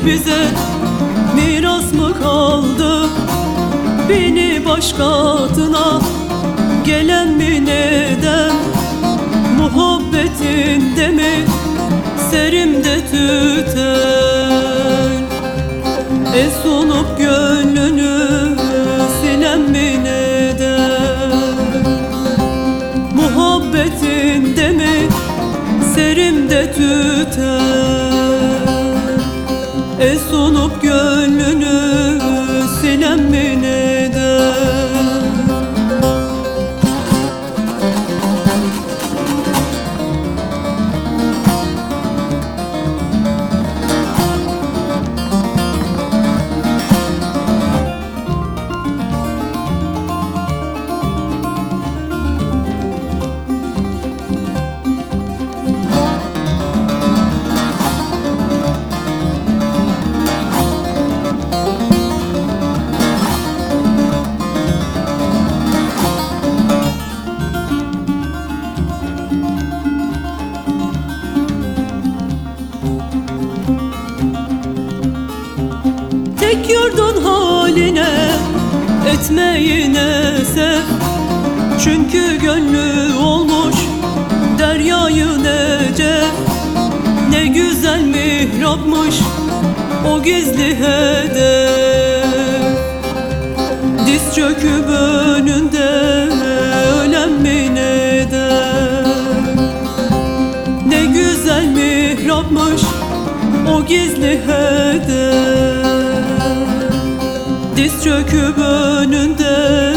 bize miras mı kaldı? Beni başkatına gelen mi neden? Muhabbetinde mi serimde tüten? Solup gönlünü silen mi neden? Muhabbetinde mi serimde tüten? Solup gönlünü silen mi neden? Tek yurdun haline etmeyine sev. Çünkü gönlü olmuş deryayı necef. Ne güzel mihrapmış o gizli hedef. Diz çöküp önünde ölen mi neden? Ne güzel mihrapmış o gizli hedef. Diz çöküp önünde